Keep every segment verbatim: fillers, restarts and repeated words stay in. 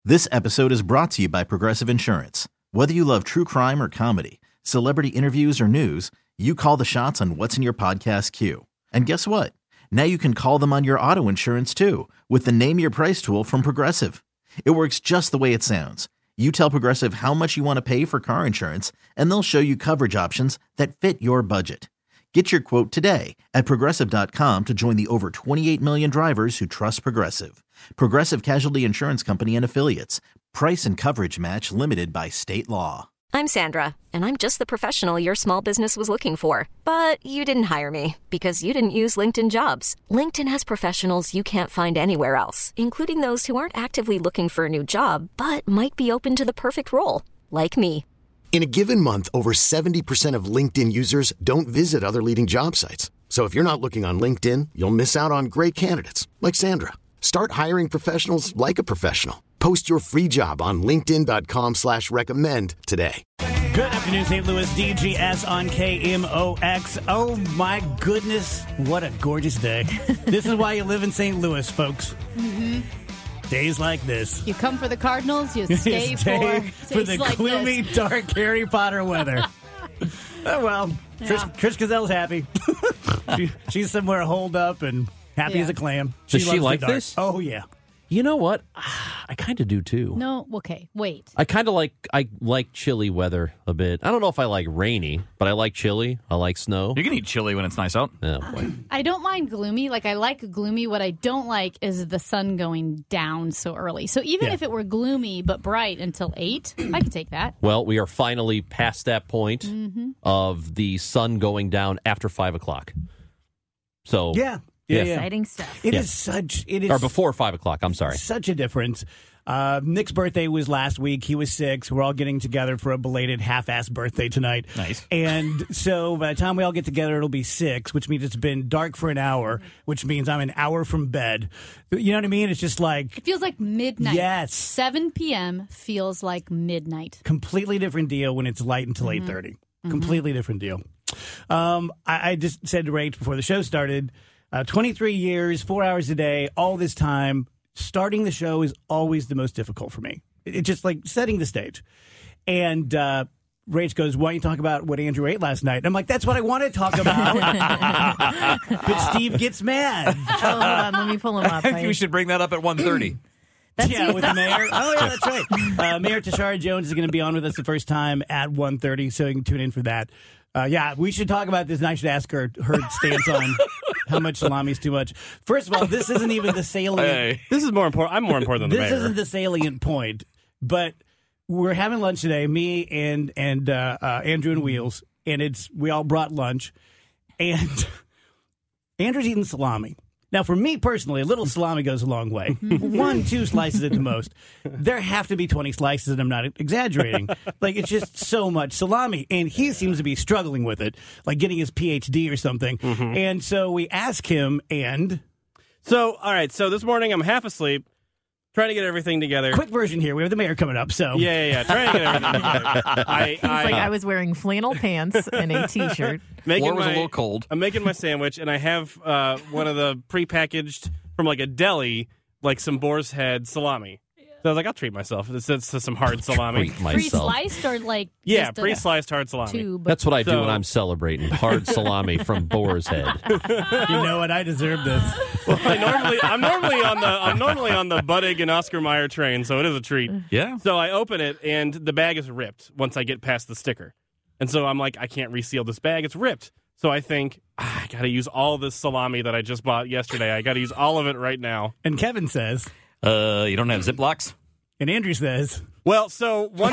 This episode is brought to you by Progressive Insurance. Whether you love true crime or comedy, celebrity interviews or news, you call the shots on what's in your podcast queue. And guess what? Now you can call them on your auto insurance too with the Name Your Price tool from Progressive. It works just the way it sounds. You tell Progressive how much you want to pay for car insurance, and they'll show you coverage options that fit your budget. Get your quote today at Progressive dot com to join the over twenty-eight million drivers who trust Progressive. Progressive Casualty Insurance Company and Affiliates. Price and coverage match limited by state law. I'm Sandra, and I'm just the professional your small business was looking for. But you didn't hire me because you didn't use LinkedIn Jobs. LinkedIn has professionals you can't find anywhere else, including those who aren't actively looking for a new job, but might be open to the perfect role, like me. In a given month, over seventy percent of LinkedIn users don't visit other leading job sites. So if you're not looking on LinkedIn, you'll miss out on great candidates like Sandra. Start hiring professionals like a professional. Post your free job on linkedin dot com slash recommend today. Good afternoon, Saint Louis. D G S on K M O X. Oh my goodness, what a gorgeous day. This is why you live in Saint Louis, folks. Mm-hmm. Days like this. You come for the Cardinals, you stay, you stay for, for the like gloomy, this. dark Harry Potter weather. Oh, well, Yeah. Trish, Trish Gazelle's happy. she, she's somewhere holed up and happy Yeah. as a clam. Does she loves the like dark. this? Oh, yeah. You know what? I kind of do too. No, okay, wait. I kind of like I like chilly weather a bit. I don't know if I like rainy, but I like chilly. I like snow. You can eat chili when it's nice out. Oh boy. I don't mind gloomy. Like, I like gloomy. What I don't like is the sun going down so early. So even Yeah. if it were gloomy but bright until eight, I could take that. Well, we are finally past that point Mm-hmm. of the sun going down after five o'clock. So Yeah. Yeah, Yeah. yeah. Exciting stuff. It Yeah. is such... It is or before five o'clock. I'm sorry. Such a difference. Uh, Nick's birthday was last week. He was six. We're all getting together for a belated half-ass birthday tonight. Nice. And so by the time we all get together, it'll be six, which means it's been dark for an hour, which means I'm an hour from bed. You know what I mean? It's just like It feels like midnight. Yes. seven p.m. feels like midnight. completely different deal when it's light until eight thirty. Completely different deal. Um, I, I just said to Rach before the show started, uh, twenty-three years, four hours a day, all this time. Starting the show is always the most difficult for me. It- It's just like setting the stage. And uh, Rach goes, why don't you talk about what Andrew ate last night? And I'm like, that's what I want to talk about. But Steve gets mad. Oh, hold on. Let me pull him up. I think we should bring that up at one thirty. Yeah, with the mayor. Oh, yeah, that's right. Uh, Mayor Tashara Jones is going to be on with us the first time at one thirty, so you can tune in for that. Uh, yeah, we should talk about this, and I should ask her her stance on how much salami is too much. First of all, this isn't even the salient. Hey. This is more important. I'm more important than the This mayor. isn't the salient point, but we're having lunch today, me and and uh, uh, Andrew and Wheels, and it's we all brought lunch, and Andrew's eating salami. Now, for me personally, a little salami goes a long way. One, two slices at the most. There have to be twenty slices, and I'm not exaggerating. Like, it's just so much salami. And he seems to be struggling with it, like getting his P H D or something. And so we ask him, and So, all right. So this morning I'm half asleep, trying to get everything together. quick version here. We have the mayor coming up, so. Yeah, yeah, yeah. Trying to get everything together. I, It's like I, I was wearing flannel pants and a t-shirt. making Floor was my, a little cold. I'm making my sandwich, and I have uh, one of the prepackaged from like a deli, like some boar's head salami. So I was like, I'll treat myself. It's, it's some hard salami. Treat myself. Pre-sliced or like Yeah, just a pre-sliced hard salami. tube? That's what I do So- when I'm celebrating. Hard salami from Boar's Head. You know what? I deserve this. I normally, I'm normally on the, I'm normally on the Buddig and Oscar Mayer train, so it is a treat. Yeah. So I open it, and the bag is ripped once I get past the sticker. And so I'm like, I can't reseal this bag. It's ripped. So I think, ah, I got to use all this salami that I just bought yesterday. I got to use all of it right now. And Kevin says, Uh, you don't have Ziplocs? and Andrew says, Well, so once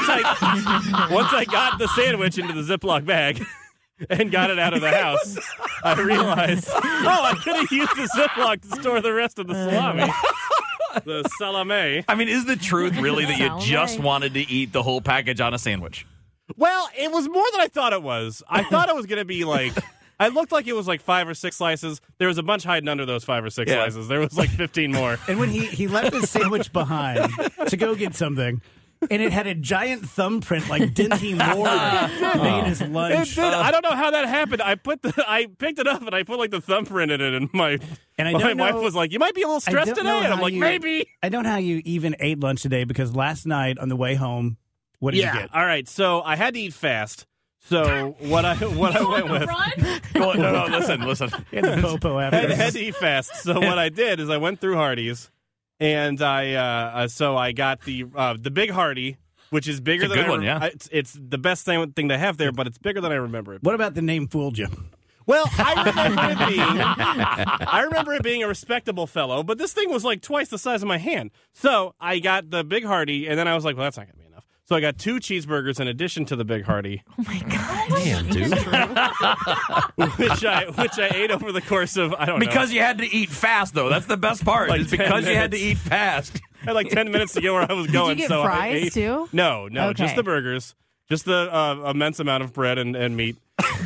I once I got the sandwich into the Ziploc bag and got it out of the house, I realized, oh, I could have used the Ziploc to store the rest of the salami. The salami. I mean, is the truth really that you Salami. just wanted to eat the whole package on a sandwich? Well, it was more than I thought it was. I thought it was going to be like, I looked like it was like five or six slices. There was a bunch hiding under those five or six Yeah. slices. There was like fifteen more. and when he, he left his sandwich behind to go get something, and it had a giant thumbprint like Dinty Moore made his It lunch. did. I don't know how that happened. I put the, I picked it up and I put like the thumbprint in it, and my And I my don't wife know- was like, "You might be a little I stressed don't today," know and I'm how like, you- "Maybe." I don't know how you even ate lunch today because last night on the way home, what did Yeah. you get? All right. So I had to eat fast. So what I what I went with. Go on, no, no, listen, listen. You had the popo I after. had to eat fast. So what I did is I went through Hardee's, and I uh, uh, so I got the uh, the big Hardy, which is bigger It's a than good I, one, yeah. I- it's, it's the best thing thing to have there, but it's bigger than I remember it. What about the name fooled you? Well, I remember it being I remember it being a respectable fellow, but this thing was like twice the size of my hand. So I got the big Hardy, and then I was like, well, that's not gonna be enough. So I got two cheeseburgers in addition to the big Hardy. Oh my god! Damn, dude. which I which I ate over the course of I don't know. Because you had to eat fast, though. That's the best part. Like is ten because you had to minutes. eat fast. I had like ten minutes to get where I was going. get so I fries, ate, too? No, no, just Okay. the burgers, just the uh, immense amount of bread and, and meat.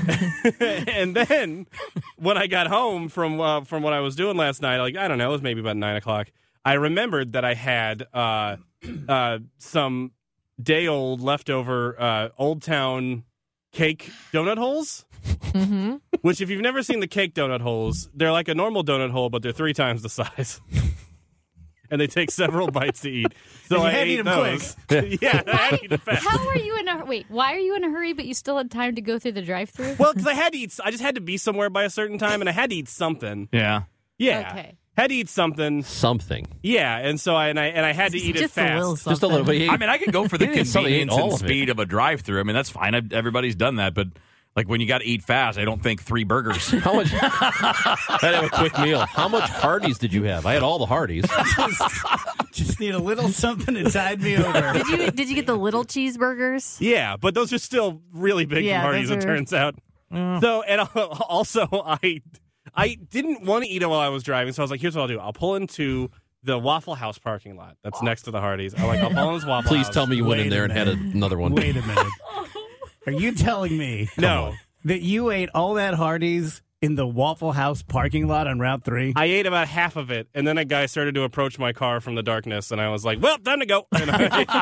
And then when I got home from uh, from what I was doing last night, like I don't know, it was maybe about nine o'clock. I remembered that I had uh, uh, some day old leftover uh, Old Town cake donut holes. Mm-hmm. Which, if you've never seen the cake donut holes, they're like a normal donut hole, but they're three times the size. And they take several bites to eat. So And you I had to ate eat 'em those. yeah, I had to eat them fast. How are you in a wait? Why are you in a hurry? But you still had time to go through the drive-through. Well, because I had to eat. I just had to be somewhere by a certain time, and I had to eat something. Yeah. Yeah, Okay. had to eat something. Something. Yeah, and so I and I and I had to eat it Just a little fast. Just a little bit. I mean, I could go for the He didn't suddenly eat convenience all and of it. speed of a drive-through. I mean, that's fine. I, everybody's done that, but like when you got to eat fast, I don't think three burgers. How much? I had to have a quick meal. How much Hardee's did you have? I had all the Hardee's. Just need a little something to tide me over. Did you did you get the little cheeseburgers? Yeah, but those are still really big Yeah, from Hardee's. those It are- turns out. So and also I I didn't want to eat it while I was driving, so I was like, here's what I'll do. I'll pull into the Waffle House parking lot that's next to the Hardee's. I like I'll pull in this Waffle Please House. tell me you went Wait in a there and had minute. another one. Wait a minute. Are you telling me No. that you ate all that Hardee's in the Waffle House parking lot on Route three? I ate about half of it, and then a guy started to approach my car from the darkness, and I was like, well, time to go. And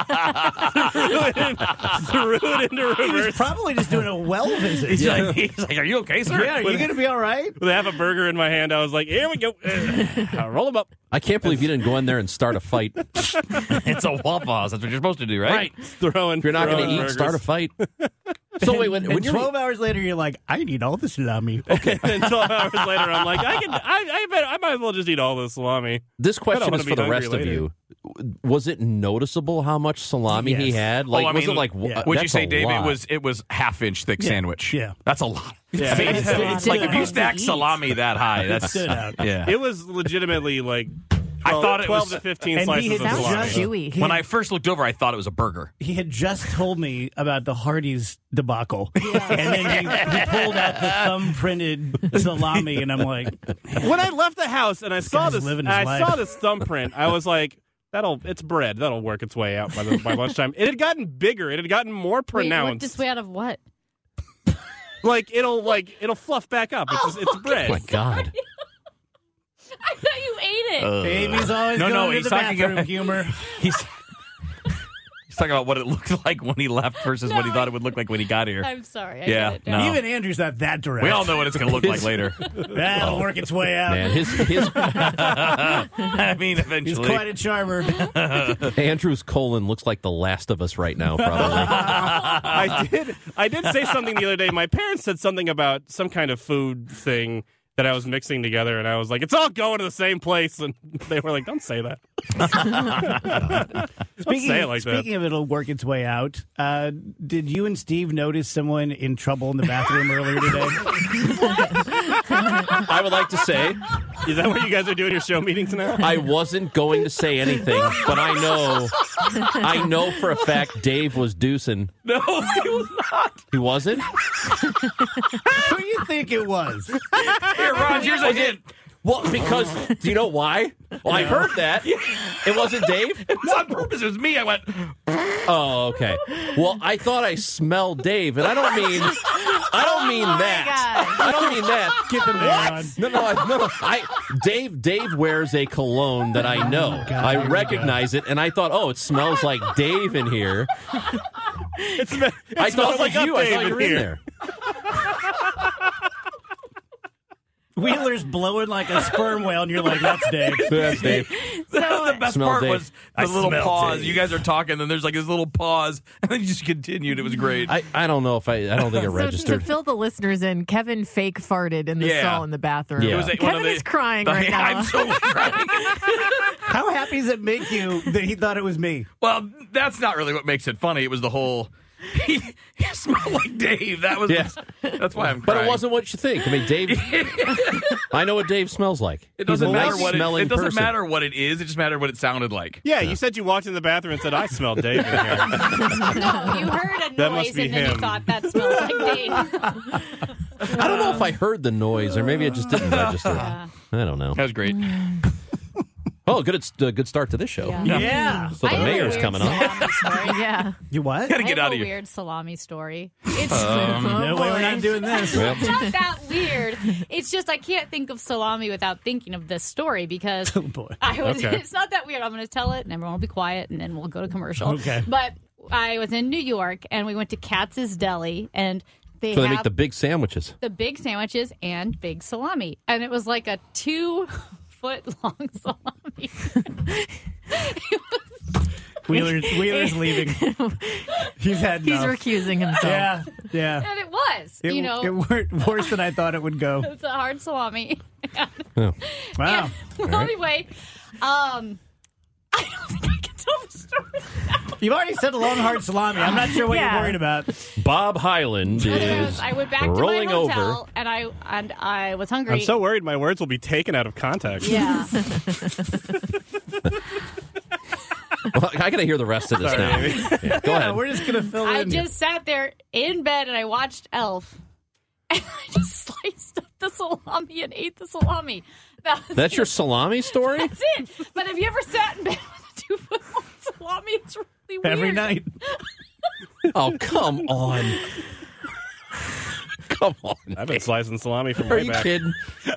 I threw, it in, threw it into He was reverse. probably just doing a well visit. He's, like, he's like, are you okay, sir? Yeah, are you going to be all right? With half a burger in my hand, I was like, here we go. Uh, roll them up. I can't believe you didn't go in there and start a fight. If It's a Waffle House. That's what you're supposed to do, right? Throwing, you're not going throwing to eat, burgers. start a fight. So wait, when, And when you're twelve hours later, you're like, I need all the salami. And then twelve hours later, I'm like, I can, I, I, bet, I might as well just eat all this salami. this question wanna is be for the hungry rest later. of you. Was it noticeable how much salami he Yes. had? Like, oh, I was mean, it like? yeah. uh, would you that's say, a Dave, lot. it was it was half inch thick sandwich? Yeah. That's a lot. Yeah. I mean, It's- it's, it's like if you hard to stack eat. salami that high, that's stood out. Yeah. It was legitimately like I twelve, thought it twelve was- to fifteen and he slices had of Sounds salami. just- chewy. He when had- I first looked over, I thought it was a burger. He had just told me about the Hardee's debacle, and then he, he pulled out the thumb-printed salami, and I'm like, When I left the house and I saw guy's this, living his I life. saw this thumbprint, I was like, "That'll, it's bread. That'll work its way out by, the, by lunchtime." It had gotten bigger. It had gotten more Wait, pronounced. worked its way out of what? Like it'll, like it'll fluff back up. It's, just, it's bread. Oh my God. I thought you ate it. baby's always No, going no, to he's the talking bathroom, about- humor. He's he's talking about what it looked like when he left versus what he thought it would look like when he got here. I'm sorry. I Yeah, get it now. no. Even Andrew's not that direct. We all know what it's going to look like later. That'll work its way out. Man, his his I mean, He's eventually. quite a charmer. Andrew's colon looks like The Last of Us right now. Probably. I did. I did say something the other day. My parents said something about some kind of food thing that I was mixing together, and I was like, "It's all going to the same place." And they were like, "Don't say that." Speaking, say it like that. speaking of it'll work its way out, uh, did you and Steve notice someone in trouble in the bathroom earlier today? I would like to say Is that what you guys are doing your show meetings now? I wasn't going to say anything, but I know, I know for a fact Dave was deucing. No, he was not. He wasn't. Who do you think it was? Here, Ron, here's a hint. Well, because do you know why? Well, I heard that it wasn't Dave. It was on purpose. It was me. I went, Oh, okay. Well, I thought I smelled Dave, and I don't mean I don't mean that. I don't mean that. Get the mayor on. No, no, I, no. I Dave Dave wears a cologne that I know. Oh, God, I here we recognize it, and I thought, oh, it smells like Dave in here. It's, it I thought it was like you. I Dave thought you were in in here. there. Wheeler's blowing like a sperm whale, and you're like, that's Dave. That's Dave. the best Smell part Dave. was the I little smell pause. Dave. You guys are talking, and there's like this little pause, and then you just continued. It was great. I, I don't know if I I don't think it So registered. to fill the listeners in, Kevin fake farted in the Yeah. stall in the bathroom. Yeah. It was like Kevin one of the- is crying the- right now. I'm so crying. How happy does it make you that he thought it was me? Well, that's not really what makes it funny. It was the whole. He, he smelled like Dave. That was. Yeah. That's why I'm. But crying. it wasn't what you think. I mean, Dave. I know what Dave smells like. It He's doesn't a matter nice what it, smelling it doesn't person. matter what it is. It just mattered what it sounded like. Yeah, you said you walked in the bathroom and said, I smell Dave in here. No, you heard a That must noise be and then you him. thought that smells like Dave. I don't know if I heard the noise, or maybe it just didn't register. Yeah. I don't know. That was great. Oh, good. It's a good start to this show. Yeah. Yeah. So I the have a mayor's weird coming up. salami story. Yeah. You what? Gotta I get have out a of here. weird salami story. It's Oh, No way we're not boy. doing this. Well, It's not that weird. It's just I can't think of salami without thinking of this story because Oh, boy. I was. Okay. It's not that weird. I'm going to tell it, and everyone will be quiet, and then we'll go to commercial. Okay. But I was in New York, and we went to Katz's Deli, and they so they have make the big sandwiches. the big sandwiches and big salami, and it was like a two foot long salami. Wheeler, Wheeler's leaving. He's had He's enough. recusing himself. Yeah, yeah. And it was, It, you know, it worked worse than I thought it would go. it's a hard salami. Oh. Wow. Well, anyway, um, I don't think I can tell the story now. You've already said a long, hard salami. I'm not sure what Yeah. you're worried about. Bob Highland Anyways, is I went back to rolling my hotel over. and I and I was hungry. I'm so worried my words will be taken out of context. yeah. Well, I got to hear the rest of this Sorry, now. Amy. Yeah, go Yeah, ahead. we're just gonna fill I in. just sat there in bed and I watched Elf. And I just sliced up the salami and ate the salami. That was That's it. your salami story? That's it. But have you ever sat in bed with a two foot long salami? It's really weird. every night. Oh, come on. Come on. I've been slicing salami from Are way you back. kidding?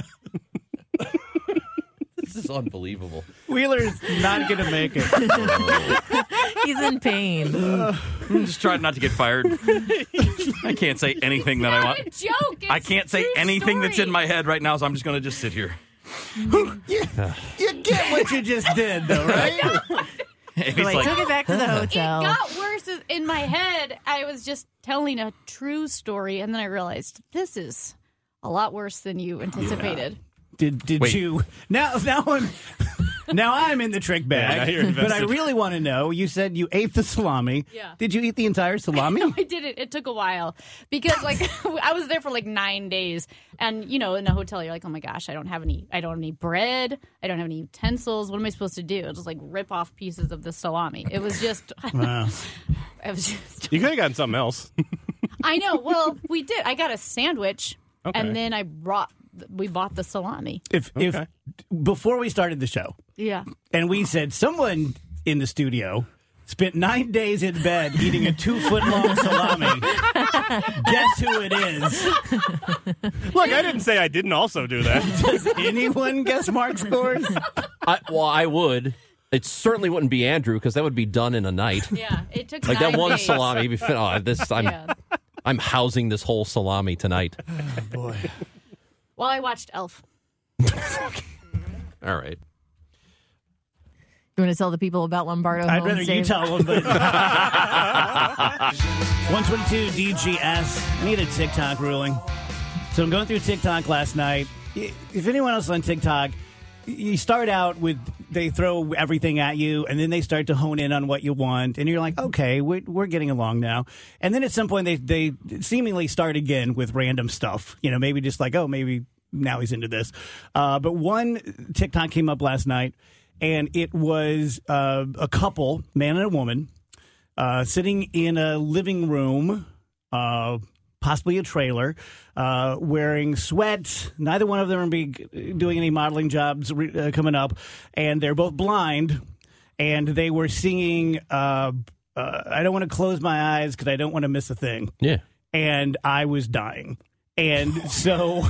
This is unbelievable. Wheeler's not gonna make it. He's in pain. I'm just trying not to get fired. I can't say anything that I Not want. a joke. It's I can't say true anything that's story. in my head right now, so I'm just going to just sit here. You get what you just did, though, right? He's So I like, took it back to the It hotel. got worse in my head. I was just telling a true story, and then I realized this is a lot worse than you anticipated. Did did Wait. you now? Now I'm now I'm in the trick Yeah, now bag. you're but I invested. really want to know. You said you ate the salami. Yeah. Did you eat the entire salami? I did it. It took a while because, like, I was there for like nine days, and you know, in a hotel, you're like, "Oh my gosh, I don't have any. I don't have any bread. I don't have any utensils. What am I supposed to do? Just like rip off pieces of the salami." It was just, Wow. it was just. You could have gotten something else. I know. Well, we did. I got a sandwich, Okay. and then I brought. We bought the salami. If if Okay. before we started the show, Yeah. and we said someone in the studio spent nine days in bed eating a two foot long salami, guess who it is? Look, I didn't say I didn't also do that. Does anyone guess Mark scores? I, well, I would. It certainly wouldn't be Andrew because that would be done in a night. Yeah. It took Like nine that one days. salami. Be fin- oh, this, I'm, Yeah. I'm housing this whole salami tonight. Boy. While I watched Elf. All right. You want to tell the people about Lombardo I'd Homes, rather you Dave? tell them. But one twenty-two D G S. I need a TikTok ruling. So I'm going through TikTok last night. If anyone else on TikTok, you start out with they throw everything at you, and then they start to hone in on what you want, and you're like, okay, we're, we're getting along now. And then at some point, they they seemingly start again with random stuff. You know, maybe just like, oh, maybe now he's into this. Uh, but one TikTok came up last night, and it was uh, a couple, man and a woman, uh, sitting in a living room, uh, possibly a trailer, uh, wearing sweats. Neither one of them are be doing any modeling jobs re- uh, coming up, and they're both blind. And they were singing, uh, uh, "I don't want to close my eyes because I don't want to miss a thing." Yeah. and I was dying. And so...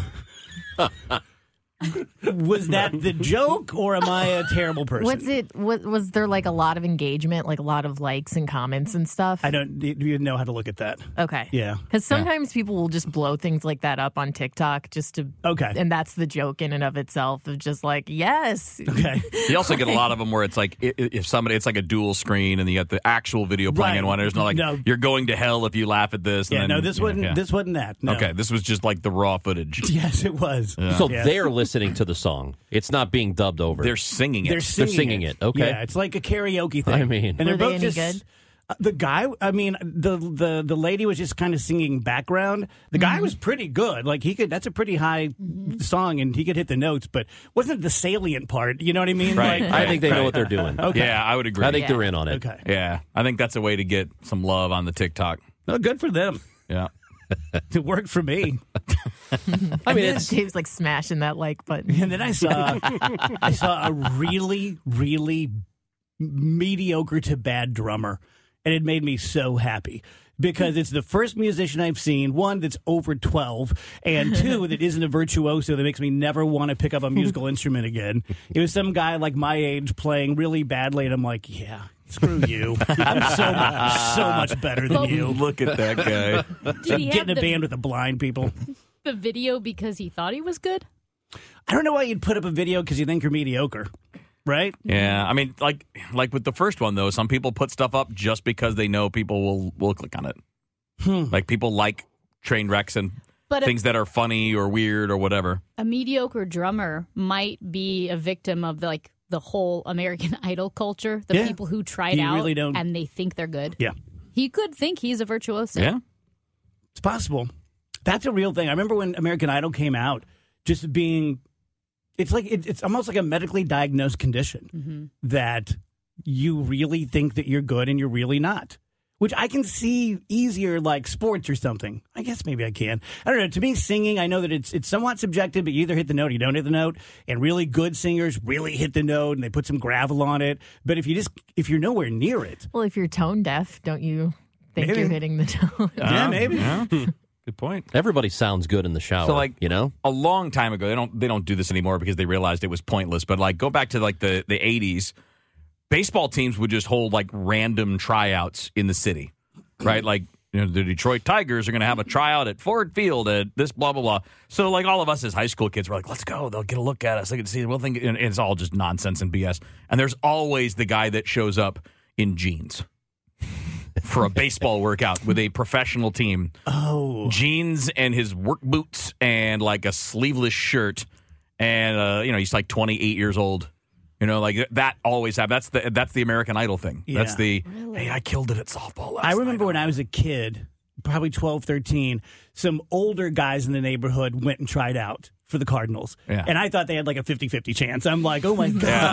Was that the joke, or am I a terrible person? Was it? Was, was there like a lot of engagement, like a lot of likes and comments and stuff? I don't even know how to look at that. Okay. Yeah. Because sometimes people will just blow things like that up on TikTok just to. Okay. And that's the joke in and of itself of just like, yes. Okay. You also get a lot of them where it's like i- if somebody, it's like a dual screen, and you got the actual video playing Right. in one. There's no like No. you're going to hell if you laugh at this. And Yeah, then, no, this you know, wasn't. yeah. This wasn't that. No. Okay, this was just like the raw footage. Yes, it was. So Yeah. they're listening to the song. It's not being dubbed over. They're singing it. They're singing, singing it, okay. Yeah, it's like a karaoke thing. I mean- and Were they're they both any just, good? uh, the guy, I mean, the the the lady was just kind of singing background. The Mm-hmm. guy was pretty good. Like he could. That's a pretty high song, and he could hit the notes. But wasn't the salient part? You know what I mean? Right. Like, I think they know what they're doing. Okay. Yeah, I would agree. I think they're in on it. Okay. Yeah, I think that's a way to get some love on the TikTok. Well, good for them. Yeah. It worked for me. I mean, it's Dave's like smashing that like button. And then I saw I saw a really, really mediocre to bad drummer. And it made me so happy. Because it's the first musician I've seen, one, that's over twelve, and two, that isn't a virtuoso that makes me never want to pick up a musical instrument again. It was some guy like my age playing really badly, and I'm like, yeah, screw you. I'm so much, so much better than you. Look at that guy. Did he Get have in a the, band with the blind people. the video because he thought he was good? I don't know why you'd put up a video because you think you're mediocre, right? Yeah, I mean, like like with the first one though, some people put stuff up just because they know people will will click on it. Like people like train wrecks and But a- things that are funny or weird or whatever. A mediocre drummer might be a victim of the, like the whole American Idol culture. The Yeah. people who tried You out really don't- and they think they're good. Yeah. He could think he's a virtuoso. Yeah. It's possible. That's a real thing. I remember when American Idol came out, just being, it's like, it, it's almost like a medically diagnosed condition that you really think that you're good and you're really not. Which I can see easier, like sports or something. I guess maybe I can. I don't know. To me, singing, I know that it's it's somewhat subjective, but you either hit the note or you don't hit the note. And really good singers really hit the note and they put some gravel on it. But if you just if you're nowhere near it, Well, if you're tone deaf, don't you think Maybe. you're hitting the tone? yeah, maybe. Yeah. Good point. everybody sounds good in the shower. So, like, you know, a long time ago, they don't they don't do this anymore because they realized it was pointless. But like, go back to like the the eighties. Baseball teams would just hold like random tryouts in the city, right? Like, you know, the Detroit Tigers are going to have a tryout at Ford Field at this blah blah blah. So like all of us as high school kids were like, let's go. They'll get a look at us. They can see. We'll think and it's all just nonsense and B S. And there's always the guy that shows up in jeans for a baseball workout with a professional team. Oh. Jeans and his work boots and like a sleeveless shirt, and uh, you know he's like twenty-eight years old. You know, like that always happens. That's the that's the American Idol thing. Yeah. That's the hey, I killed it at softball last I remember night. when I was a kid, probably twelve, thirteen, some older guys in the neighborhood went and tried out for the Cardinals. Yeah. And I thought they had like a fifty-fifty chance. I'm like, oh, my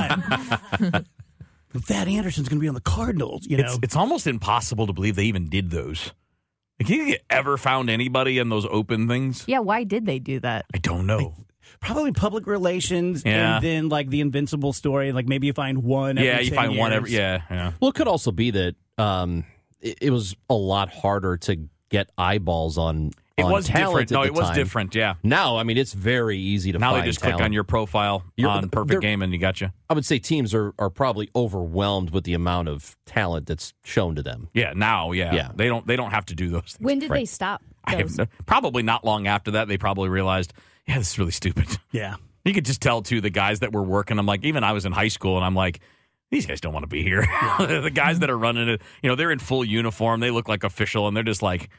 God. Thad Anderson's going to be on the Cardinals, you know? It's, it's almost impossible to believe they even did those. Like, you ever found anybody in those open things? Yeah, why did they do that? I don't know. Probably public relations Yeah. and then like the Invincible story. Like maybe you find one every Yeah, you ten find one years. every. Yeah, yeah. well, it could also be that um, it, it was a lot harder to get eyeballs on. It on was talent different. at No, the it was time. different. Yeah. Now, I mean, it's very easy to Now find they just talent. click on your profile You're- on they're- Perfect Game and you got you. I would say teams are, are probably overwhelmed with the amount of talent that's shown to them. Yeah, now, yeah. Yeah. They don't they don't have to do those things. When did Right. they stop I have those? no- probably not long after that, they probably realized, yeah, this is really stupid. Yeah. You could just tell, too, the guys that were working. I'm like, even I was in high school, and I'm like, these guys don't want to be here. The guys that are running it, you know, they're in full uniform. They look like official, and they're just like,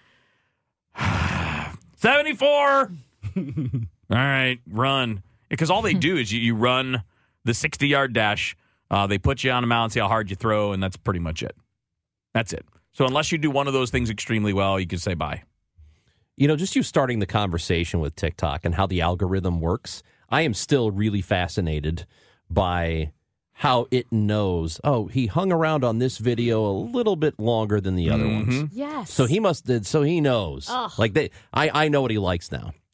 seventy-four. All right, run. Because all they do is you, you run the sixty-yard dash. Uh, they put you on a mound, see how hard you throw, and that's pretty much it. That's it. So unless you do one of those things extremely well, you can say bye. You know, just you starting the conversation with TikTok and how the algorithm works, I am still really fascinated by how it knows, oh, he hung around on this video a little bit longer than the other ones. Yes. So he must did so he knows. Ugh. Like they I, I know what he likes now.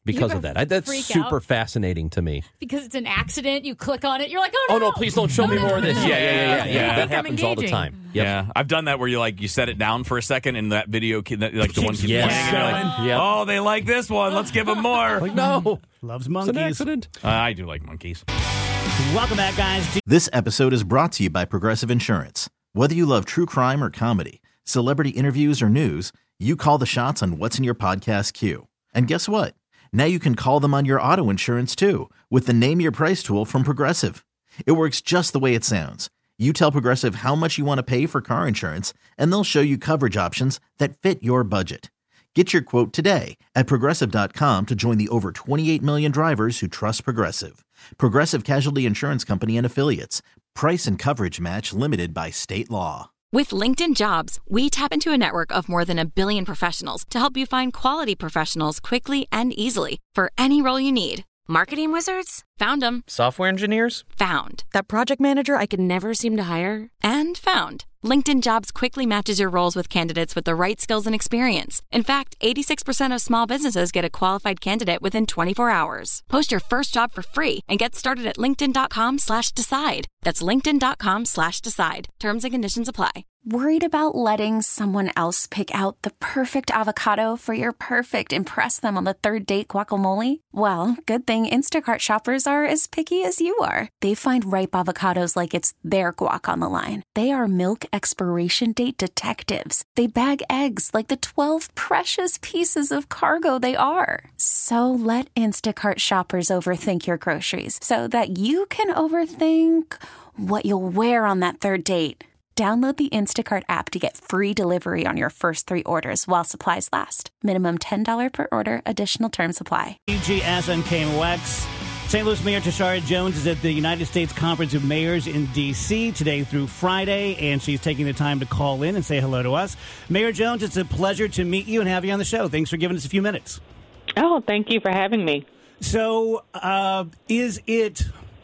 because You of that. I, that's freak super out. fascinating to me. Because it's an accident. You click on it. You're like, oh, no. Oh, no, please don't show Oh, me no, more of this. no. Yeah, yeah, yeah, yeah. Yeah. yeah. I That think I'm happens all the engaging. time. Yep. Yeah, I've done that where you like you set it down for a second and that video, ke- that, like the one keeps Yes. playing, and you're like, Yep. oh, they like this one. Let's give them more. Like, no. Loves It's an monkeys. accident. Uh, I do like monkeys. Welcome back, guys. to- This episode is brought to you by Progressive Insurance. Whether you love true crime or comedy, celebrity interviews or news, you call the shots on what's in your podcast queue. And guess what? Now you can call them on your auto insurance too with the Name Your Price tool from Progressive. It works just the way it sounds. You tell Progressive how much you want to pay for car insurance, and they'll show you coverage options that fit your budget. Get your quote today at Progressive dot com to join the over twenty-eight million drivers who trust Progressive. Progressive Casualty Insurance Company and Affiliates. Price and coverage match limited by state law. With LinkedIn Jobs, we tap into a network of more than a billion professionals to help you find quality professionals quickly and easily for any role you need. Marketing wizards? Found them. Software engineers? Found. That project manager I could never seem to hire? And found. LinkedIn Jobs quickly matches your roles with candidates with the right skills and experience. In fact, eighty-six percent of small businesses get a qualified candidate within twenty-four hours. Post your first job for free and get started at linkedin.com slash decide. That's linkedin.com slash decide. Terms and conditions apply. Worried about letting someone else pick out the perfect avocado for your perfect impress them on the third date guacamole? Well, good thing Instacart shoppers are as picky as you are. They find ripe avocados like it's their guac on the line. They are milk expiration date detectives. They bag eggs like the twelve precious pieces of cargo they are. So let Instacart shoppers overthink your groceries so that you can overthink what you'll wear on that third date. Download the Instacart app to get free delivery on your first three orders while supplies last. Minimum ten dollars per order. Additional terms apply. E G S M K M O X. Saint Louis Mayor Tashara Jones is at the United States Conference of Mayors in D C today through Friday, and she's taking the time to call in and say hello to us. Mayor Jones, it's a pleasure to meet you and have you on the show. Thanks for giving us a few minutes. Oh, thank you for having me. So, uh, is it...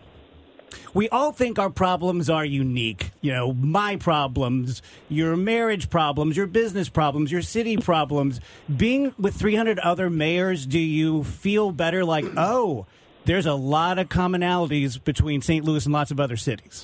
We all think our problems are unique. You know, my problems, your marriage problems, your business problems, your city problems. Being with three hundred other mayors, do you feel better like, oh, there's a lot of commonalities between Saint Louis and lots of other cities?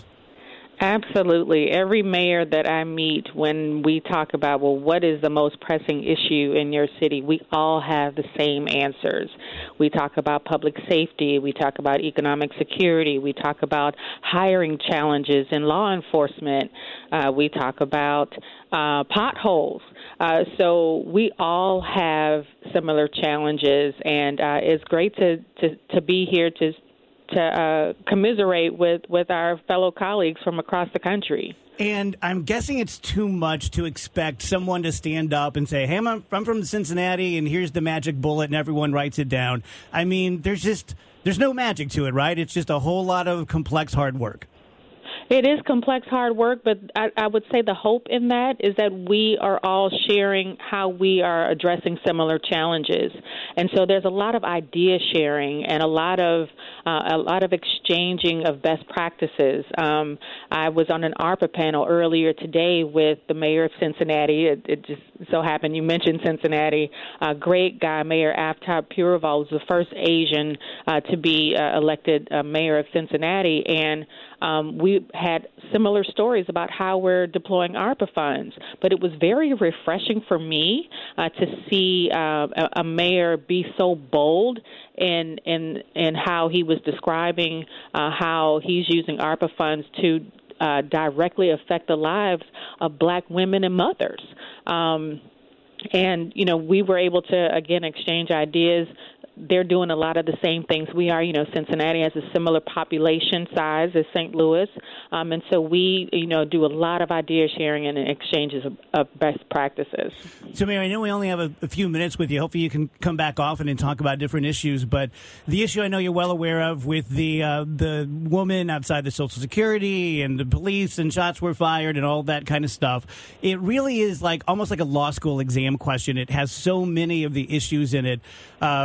Absolutely. Every mayor that I meet, when we talk about, well, what is the most pressing issue in your city, we all have the same answers. We talk about public safety. We talk about economic security. We talk about hiring challenges in law enforcement. Uh, we talk about uh, potholes. Uh, so we all have similar challenges, and uh, it's great to, to, to be here to to uh, commiserate with, with our fellow colleagues from across the country. And I'm guessing it's too much to expect someone to stand up and say, hey, I'm, I'm from Cincinnati, and here's the magic bullet, and everyone writes it down. I mean, there's just, there's no magic to it, right? It's just a whole lot of complex hard work. It is complex, hard work, but I, I would say the hope in that is that we are all sharing how we are addressing similar challenges, and so there's a lot of idea sharing and a lot of uh, a lot of exchanging of best practices. Um, I was on an ARPA panel earlier today with the mayor of Cincinnati. It, it just so happened you mentioned Cincinnati. Uh, great guy, Mayor Aftab Purival, was the first Asian uh, to be uh, elected uh, mayor of Cincinnati, and Um, we had similar stories about how we're deploying ARPA funds, but it was very refreshing for me uh, to see uh, a, a mayor be so bold in in in how he was describing uh, how he's using ARPA funds to uh, directly affect the lives of Black women and mothers. Um, and, you know, we were able to, again, exchange ideas. They're doing a lot of the same things we are. You know, Cincinnati has a similar population size as Saint Louis. Um, and so we, you know, do a lot of idea sharing and exchanges of, of best practices. So, Mayor, I know we only have a, a few minutes with you. Hopefully you can come back often and talk about different issues. But the issue I know you're well aware of with the uh, the woman outside the Social Security and the police and shots were fired and all that kind of stuff, it really is like almost like a law school exam question. It has so many of the issues in it. Uh,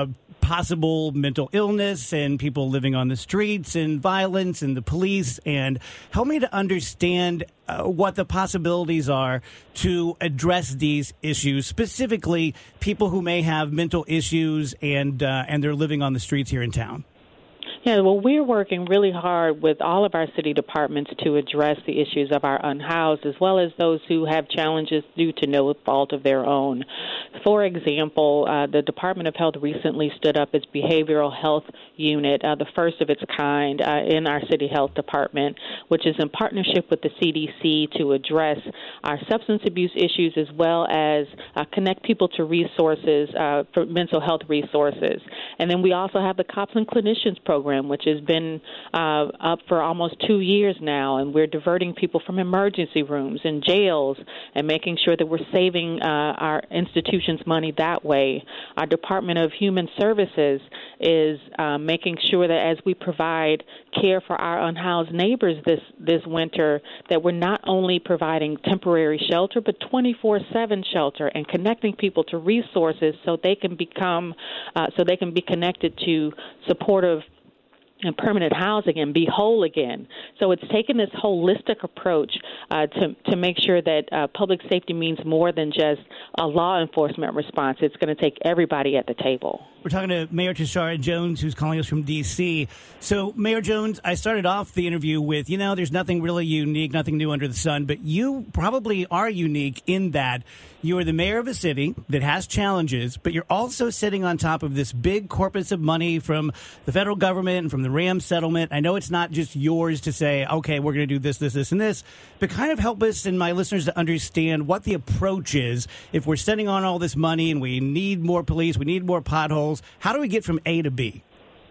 possible mental illness and people living on the streets and violence and the police, and help me to understand uh, what the possibilities are to address these issues, specifically people who may have mental issues and uh, and they're living on the streets here in town. Yeah, well, we're working really hard with all of our city departments to address the issues of our unhoused, as well as those who have challenges due to no fault of their own. For example, uh, the Department of Health recently stood up its behavioral health unit, uh, the first of its kind uh, in our city health department, which is in partnership with the C D C to address our substance abuse issues, as well as uh, connect people to resources uh, for mental health resources. And then we also have the Cops and Clinicians program, which has been uh, up for almost two years now, and we're diverting people from emergency rooms and jails and making sure that we're saving uh, our institutions money that way. Our Department of Human Services is uh, making sure that as we provide care for our unhoused neighbors this, this winter, that we're not only providing temporary shelter, but twenty-four seven shelter and connecting people to resources so they can become, uh, so they can be connected to supportive and permanent housing and be whole again. So it's taken this holistic approach uh, to to make sure that uh, public safety means more than just a law enforcement response. It's going to take everybody at the table. We're talking to Mayor Tishaura Jones, who's calling us from D C. So, Mayor Jones, I started off the interview with, you know, there's nothing really unique, nothing new under the sun, but you probably are unique in that you are the mayor of a city that has challenges, but you're also sitting on top of this big corpus of money from the federal government and from the RAM settlement. I know it's not just yours to say, okay, we're going to do this, this, this, and this, but kind of help us and my listeners to understand what the approach is. If we're sending on all this money and we need more police, we need more potholes, how do we get from A to B?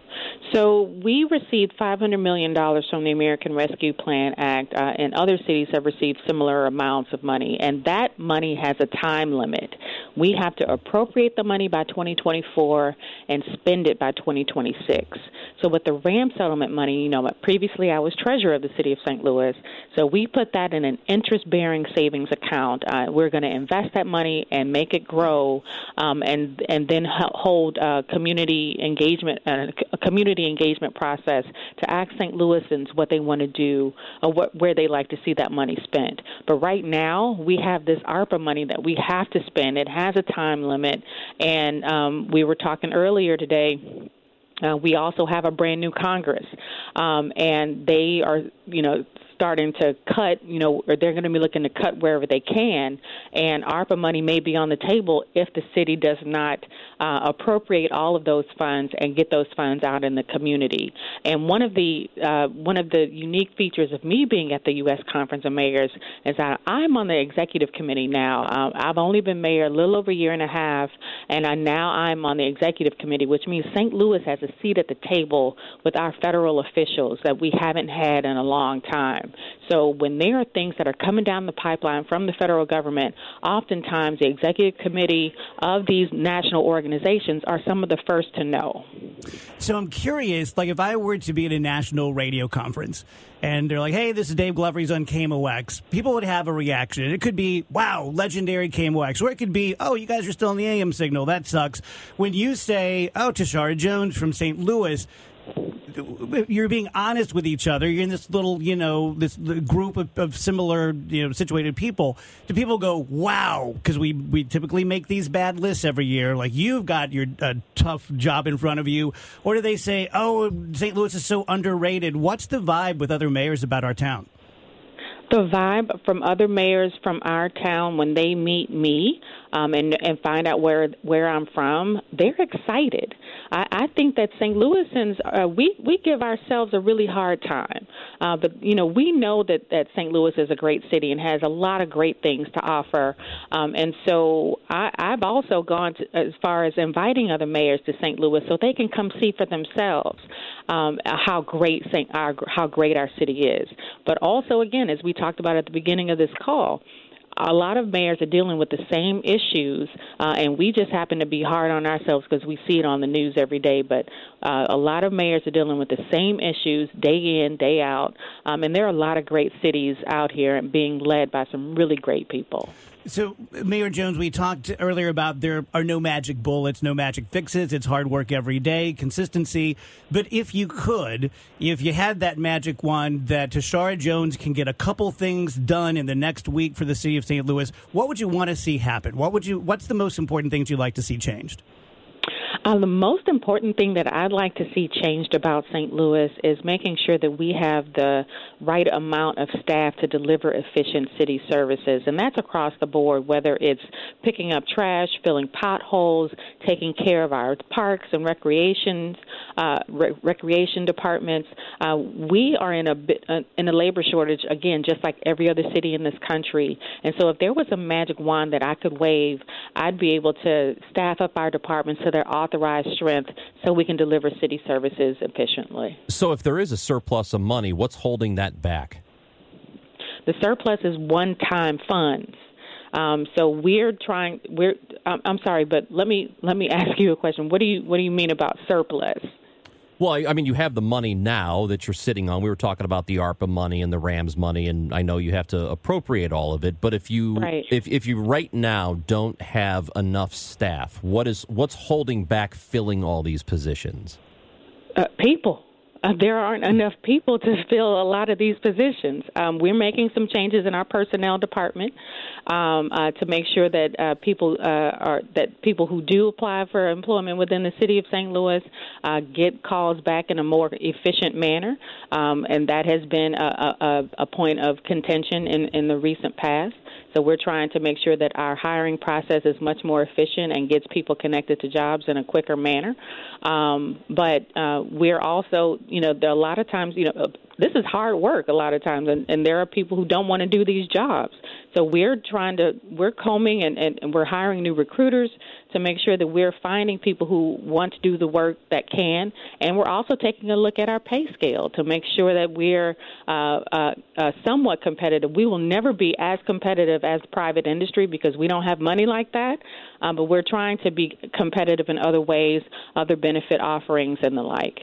So we received five hundred million dollars from the American Rescue Plan Act, uh, and other cities have received similar amounts of money, and that money has a time limit. We have to appropriate the money by twenty twenty-four and spend it by twenty twenty-six. So with the RAM settlement money, you know, previously I was treasurer of the city of Saint Louis, so we put that in an interest-bearing savings account. Uh, we're going to invest that money and make it grow, um, and and then hold uh, community engagement, uh, a community engagement process to ask Saint Louisans what they want to do or what, where they like to see that money spent. But right now, we have this ARPA money that we have to spend. It has a time limit, and um, we were talking earlier today. Uh, we also have a brand new Congress, um, and they are, you know, starting to cut, you know, or they're going to be looking to cut wherever they can, and ARPA money may be on the table if the city does not uh, appropriate all of those funds and get those funds out in the community. And one of the uh, one of the unique features of me being at the U S Conference of Mayors is that I'm on the executive committee now. Uh, I've only been mayor a little over a year and a half, and I, now I'm on the executive committee, which means Saint Louis has a seat at the table with our federal officials that we haven't had in a long time. So when there are things that are coming down the pipeline from the federal government, oftentimes the executive committee of these national organizations are some of the first to know. So I'm curious, like if I were to be at a national radio conference and they're like, hey, this is Dave Glover, he's on K M O X, people would have a reaction. It could be, wow, legendary K M O X. Or it could be, oh, you guys are still on the A M signal. That sucks. When you say, oh, Tishaura Jones from Saint Louis, you're being honest with each other. You're in this little, you know, this group of, of similar, you know, situated people. Do people go, wow, because we, we typically make these bad lists every year, like you've got your uh, tough job in front of you? Or do they say, oh, Saint Louis is so underrated? What's the vibe with other mayors about our town? The vibe from other mayors from our town when they meet me um, and, and find out where where I'm from, they're excited. I, I think that Saint Louisans, uh, we, we give ourselves a really hard time. Uh, but, you know, we know that, that Saint Louis is a great city and has a lot of great things to offer. Um, and so I, I've also gone to, as far as inviting other mayors to Saint Louis so they can come see for themselves um, how great Saint our, how great our city is. But also, again, as we talked about at the beginning of this call, a lot of mayors are dealing with the same issues, uh, and we just happen to be hard on ourselves because we see it on the news every day. But uh, a lot of mayors are dealing with the same issues day in, day out, um, and there are a lot of great cities out here and being led by some really great people. So, Mayor Jones, we talked earlier about there are no magic bullets, no magic fixes. It's hard work every day, consistency. But if you could, if you had that magic wand that Tashara Jones can get a couple things done in the next week for the city of Saint Louis, what would you want to see happen? What would you? What's the most important things you'd like to see changed? Uh, the most important thing that I'd like to see changed about Saint Louis is making sure that we have the right amount of staff to deliver efficient city services. And that's across the board, whether it's picking up trash, filling potholes, taking care of our parks and recreations, uh, re- recreation departments. Uh, we are in a, bit, uh, in a labor shortage, again, just like every other city in this country. And so if there was a magic wand that I could wave, I'd be able to staff up our departments to their authorized strength so we can deliver city services efficiently. So if there is a surplus of money, what's holding that back? The surplus is one-time funds. Um, so we're trying. We're. I'm, I'm sorry, but let me let me ask you a question. What do you What do you mean about surplus? Well, I mean, you have the money now that you're sitting on. We were talking about the ARPA money and the Rams money, and I know you have to appropriate all of it. But if you, right. if if you right now don't have enough staff, what is what's holding back filling all these positions? Uh, people. Uh, there aren't enough people to fill a lot of these positions. Um, we're making some changes in our personnel department um, uh, to make sure that uh, people uh, are that people who do apply for employment within the city of Saint Louis uh, get calls back in a more efficient manner, um, and that has been a, a, a point of contention in, in the recent past. So we're trying to make sure that our hiring process is much more efficient and gets people connected to jobs in a quicker manner. Um, but uh, we're also, you know, there are a lot of times, you know, this is hard work a lot of times, and, and there are people who don't want to do these jobs. So we're trying to, we're combing and, and, and we're hiring new recruiters to make sure that we're finding people who want to do the work that can. And we're also taking a look at our pay scale to make sure that we're uh, uh, uh, somewhat competitive. We will never be as competitive as private industry because we don't have money like that, um, but we're trying to be competitive in other ways, other benefit offerings and the like.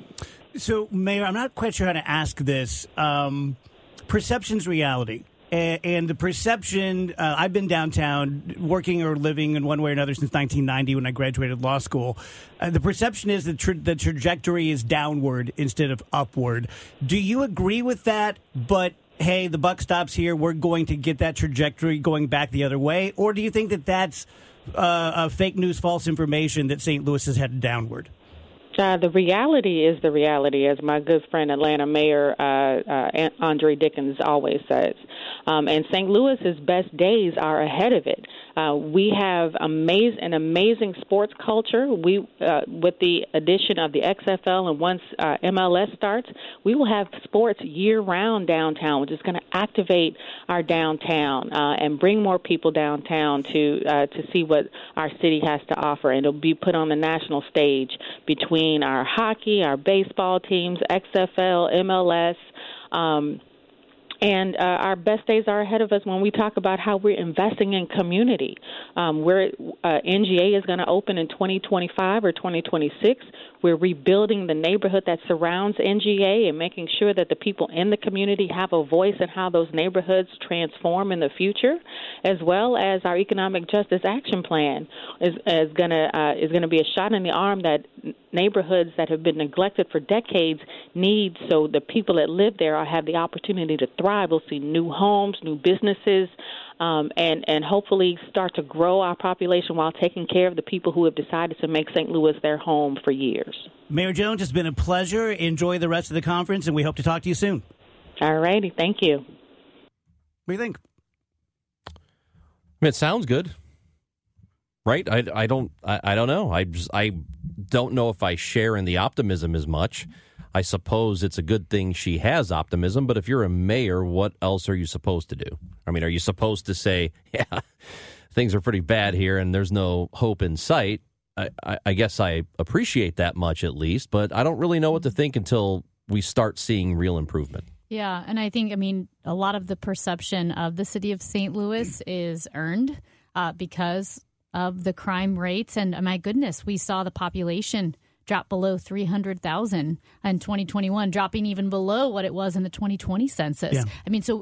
So, Mayor, I'm not quite sure how to ask this. Um, perception's reality. And, and the perception, uh, I've been downtown working or living in one way or another since nineteen ninety when I graduated law school. Uh, the perception is that tra- the trajectory is downward instead of upward. Do you agree with that? But, hey, the buck stops here. We're going to get that trajectory going back the other way? Or do you think that that's uh, a fake news, false information that Saint Louis has headed downward? Uh, the reality is the reality, as my good friend Atlanta Mayor uh, uh, Andre Dickens always says. Um, and Saint Louis's best days are ahead of it. Uh, we have amaz- an amazing sports culture. We, uh, with the addition of the X F L and once uh, M L S starts, we will have sports year-round downtown, which is going to activate our downtown uh, and bring more people downtown to uh, to see what our city has to offer. And it'll be put on the national stage between our hockey, our baseball teams, X F L, M L S, um, and uh, our best days are ahead of us when we talk about how we're investing in community. Um, we're, uh, N G A is going to open in twenty twenty-five or twenty twenty-six. We're rebuilding the neighborhood that surrounds N G A and making sure that the people in the community have a voice in how those neighborhoods transform in the future, as well as our Economic Justice Action Plan is, is going to uh, is going to be a shot in the arm that neighborhoods that have been neglected for decades need, so the people that live there have the opportunity to thrive. We'll see new homes, new businesses, um, and, and hopefully start to grow our population while taking care of the people who have decided to make Saint Louis their home for years. Mayor Jones, it's been a pleasure. Enjoy the rest of the conference, and we hope to talk to you soon. All righty. Thank you. What do you think? I mean, it sounds good. Right? I, I don't I, I don't know. I just, I don't know if I share in the optimism as much. I suppose it's a good thing she has optimism, but if you're a mayor, what else are you supposed to do? I mean, are you supposed to say, yeah, things are pretty bad here and there's no hope in sight? I, I, I guess I appreciate that much at least, but I don't really know what to think until we start seeing real improvement. Yeah, and I think, I mean, a lot of the perception of the city of Saint Louis is earned uh, because of the crime rates. And uh, my goodness, we saw the population drop below three hundred thousand in twenty twenty-one, dropping even below what it was in the twenty twenty census. Yeah. I mean, so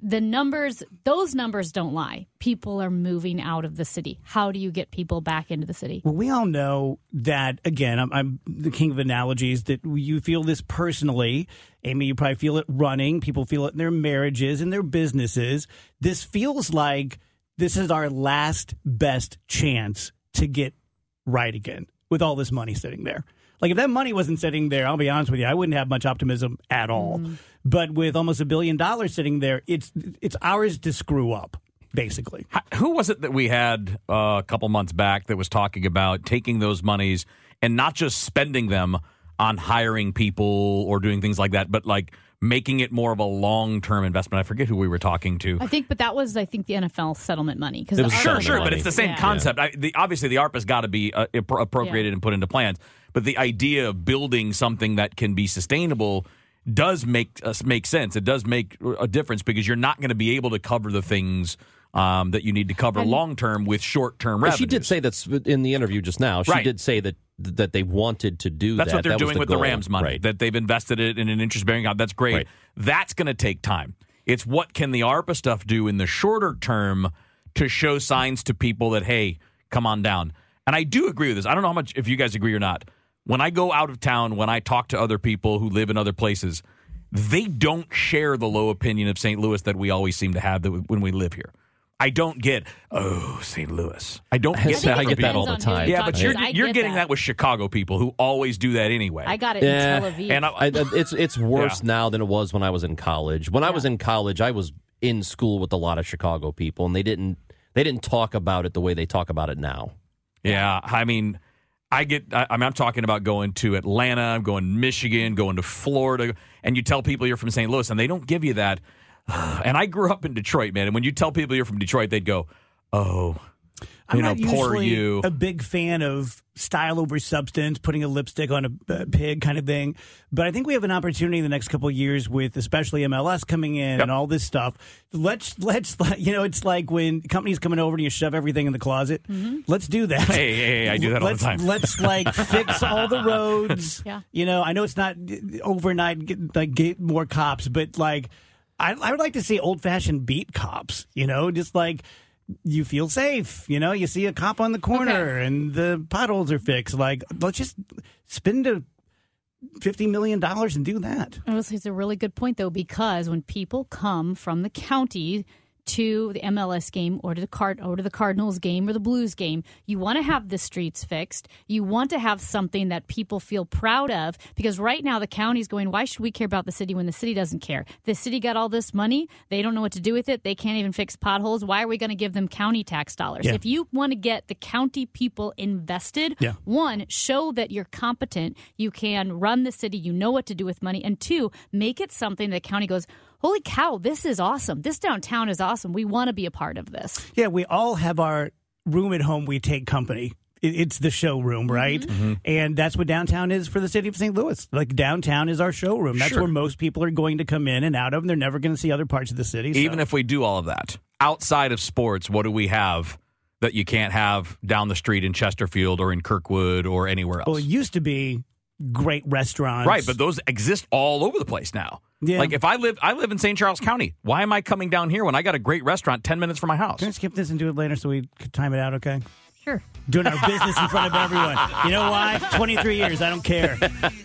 the numbers, those numbers don't lie. People are moving out of the city. How do you get people back into the city? Well, we all know that, again, I'm, I'm the king of analogies, that you feel this personally. Amy, you probably feel it running. People feel it in their marriages and their businesses. This feels like this is our last best chance to get right again with all this money sitting there. Like, if that money wasn't sitting there, I'll be honest with you, I wouldn't have much optimism at all. Mm. But with almost a billion dollars sitting there, it's it's ours to screw up, basically. Who was it that we had uh, a couple months back that was talking about taking those monies and not just spending them on hiring people or doing things like that, but like making it more of a long-term investment? I forget who we were talking to. I think, but that was, I think, the N F L settlement money. It was sure, sure, money. But it's the same yeah. concept. I, the, obviously, the A R P A's got to be uh, appropriated yeah. and put into plans. But the idea of building something that can be sustainable does make uh, make sense. It does make a difference because you're not going to be able to cover the things um, that you need to cover long term with short term revenue. She did say that's in the interview just now. She right. did say that that they wanted to do that's that. That's what they're that doing the with goal. the Rams money. Right. That they've invested it in an interest bearing account. That's great. Right. That's going to take time. It's what can the A R P A stuff do in the shorter term to show signs to people that, hey, come on down. And I do agree with this. I don't know how much if you guys agree or not. When I go out of town, when I talk to other people who live in other places, they don't share the low opinion of Saint Louis that we always seem to have that when we live here. I don't get, oh, Saint Louis. I don't get that. I get that all the time. Yeah, but you're I you're getting that. that with Chicago people who always do that anyway. I got it yeah. in Tel Aviv. And I, I, it's it's worse yeah. now than it was when I was in college. When yeah. I was in college, I was in school with a lot of Chicago people, and they didn't they didn't talk about it the way they talk about it now. Yeah, I mean. I get. I, I mean, I'm talking about going to Atlanta. I'm going to Michigan, going to Florida, and you tell people you're from Saint Louis, and they don't give you that. And I grew up in Detroit, man. And when you tell people you're from Detroit, they'd go, "Oh, I'm you know, not poor usually you." a big fan of style over substance, putting a lipstick on a, a pig kind of thing. But I think we have an opportunity in the next couple of years with especially M L S coming in yep. and all this stuff. Let's, let's, you know, it's like when companies coming over and you shove everything in the closet. Mm-hmm. Let's do that. Hey, hey, hey, I do that let's, all the time. Let's like fix all the roads. Yeah. You know, I know it's not overnight, get, like get more cops, but like, I, I would like to see old fashioned beat cops, you know, just like, you feel safe, you know. You see a cop on the corner, okay. and the potholes are fixed. Like, let's just spend a fifty million dollars and do that. It's a really good point, though, because when people come from the county to the M L S game or to the Card or to the Cardinals game or the Blues game, you want to have the streets fixed. You want to have something that people feel proud of, because right now the county's going, why should we care about the city when the city doesn't care? The city got all this money. They don't know what to do with it. They can't even fix potholes. Why are we going to give them county tax dollars? Yeah. If you want to get the county people invested, yeah. one, show that you're competent. You can run the city. You know what to do with money. And two, make it something the county goes, holy cow, this is awesome. This downtown is awesome. We want to be a part of this. Yeah, we all have our room at home we take company. It's the showroom, right? Mm-hmm. And that's what downtown is for the city of Saint Louis. Like, downtown is our showroom. That's sure. where most people are going to come in and out of, and they're never going to see other parts of the city. So. Even if we do all of that, outside of sports, what do we have that you can't have down the street in Chesterfield or in Kirkwood or anywhere else? Well, it used to be great restaurants. Right, but those exist all over the place now. Yeah. Like, if I live I live in Saint Charles County, why am I coming down here when I got a great restaurant ten minutes from my house? Can I skip this and do it later so we could time it out, okay? Sure. Doing our business in front of everyone. You know why? twenty-three years, I don't care.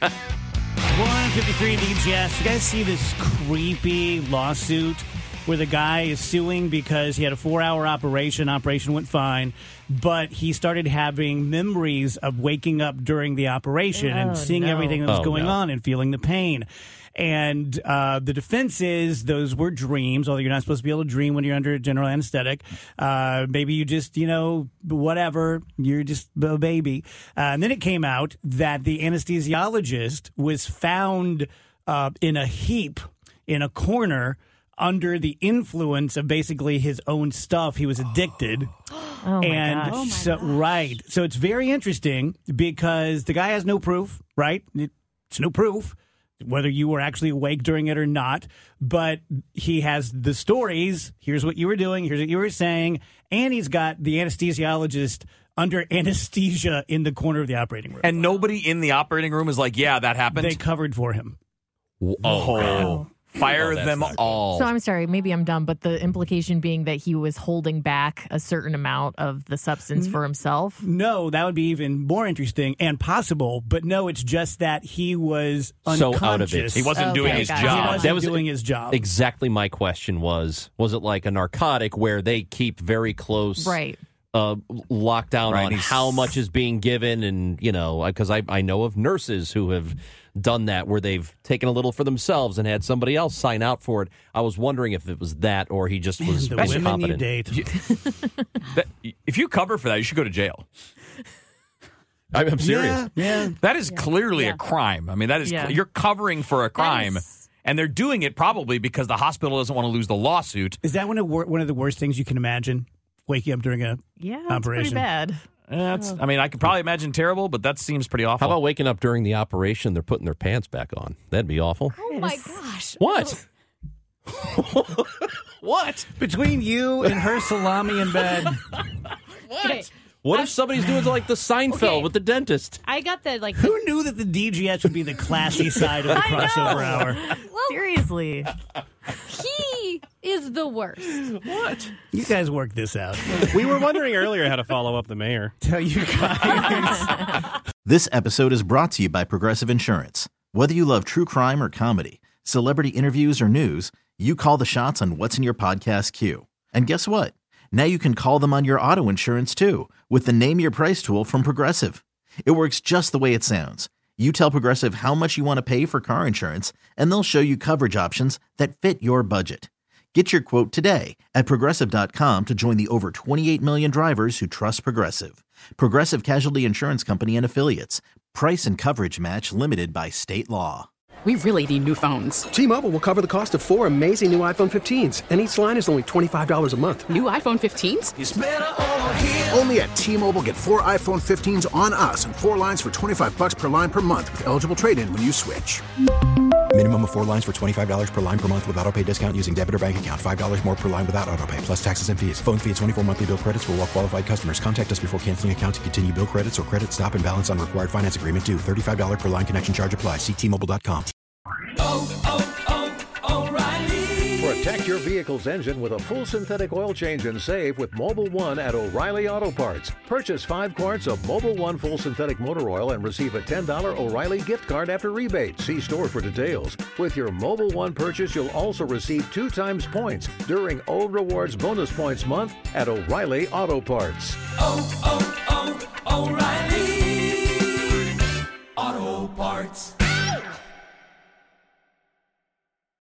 one fifty-three D G S. You guys see this creepy lawsuit where the guy is suing because he had a four-hour operation. Operation went fine, but he started having memories of waking up during the operation Oh, and seeing no. everything that was Oh, going no. on and feeling the pain. And uh, the defense is those were dreams, although you're not supposed to be able to dream when you're under general anesthetic. Uh, maybe you just, you know, whatever, you're just a baby. Uh, and then it came out that the anesthesiologist was found uh, in a heap in a corner under the influence of basically his own stuff. He was addicted. Oh, my and gosh. Oh, my so, right. So it's very interesting because the guy has no proof, right? It's no proof whether you were actually awake during it or not, but he has the stories. Here's what you were doing. Here's what you were saying. And he's got the anesthesiologist under anesthesia in the corner of the operating room. And nobody in the operating room is like, yeah, that happened. They covered for him. Oh, Fire Oh, them all. So I'm sorry, maybe I'm dumb, but the implication being that he was holding back a certain amount of the substance for himself. No, that would be even more interesting and possible. But no, it's just that he was So unconscious. out of it. He wasn't Okay, doing his gotcha. job. He wasn't That was doing his job. Exactly my question was, was it like a narcotic where they keep very close Right. uh, lockdown Right, on he's- how much is being given? And, you know, because I, I know of nurses who have done that where they've taken a little for themselves and had somebody else sign out for it. I was wondering if it was that or he just was the was women competent. you date. That- if you cover for that, you should go to jail. I'm, I'm serious. Yeah, yeah. That is clearly a crime. I mean, that is Yeah. you're covering for a crime, is- and they're doing it probably because the hospital doesn't want to lose the lawsuit. Is that one of, wor- one of the worst things you can imagine? Waking up during a Yeah, that's pretty operation. bad. That's, I mean, I could probably imagine terrible, but that seems pretty awful. How about waking up during the operation, they're putting their pants back on? That'd be awful. Oh my gosh. What? What? Between you and her salami in bed. Okay. What if somebody's doing like the Seinfeld Okay. with the dentist? I got the like. Who knew that the D G S would be the classy side of the crossover hour? Seriously. He is the worst. What? You guys work this out. We were wondering earlier how to follow up the mayor. Tell you guys. This episode is brought to you by Progressive Insurance. Whether you love true crime or comedy, celebrity interviews or news, you call the shots on what's in your podcast queue. And guess what? Now you can call them on your auto insurance too with the Name Your Price tool from Progressive. It works just the way it sounds. You tell Progressive how much you want to pay for car insurance, and they'll show you coverage options that fit your budget. Get your quote today at Progressive dot com to join the over twenty-eight million drivers who trust Progressive. Progressive Casualty Insurance Company and Affiliates. Price and coverage match limited by state law. We really need new phones. T-Mobile will cover the cost of four amazing new iPhone fifteens, and each line is only twenty-five dollars a month. New iPhone fifteens? It's better over here. Only at T-Mobile, get four iPhone fifteens on us and four lines for twenty-five bucks per line per month with eligible trade-in when you switch. Minimum of four lines for twenty-five dollars per line per month with autopay discount using debit or bank account. five dollars more per line without autopay, plus taxes and fees. Phone fee at twenty-four monthly bill credits for well-qualified customers. Contact us before canceling account to continue bill credits or credit stop and balance on required finance agreement due. thirty-five dollars per line connection charge applies. See T Mobile dot com. Oh, oh, oh, O'Reilly. Protect your vehicle's engine with a full synthetic oil change and save with Mobil one at O'Reilly Auto Parts. Purchase five quarts of Mobil one full synthetic motor oil and receive a ten dollars O'Reilly gift card after rebate. See store for details. With your Mobil one purchase, you'll also receive two times points during O Rewards Bonus Points Month at O'Reilly Auto Parts. Oh,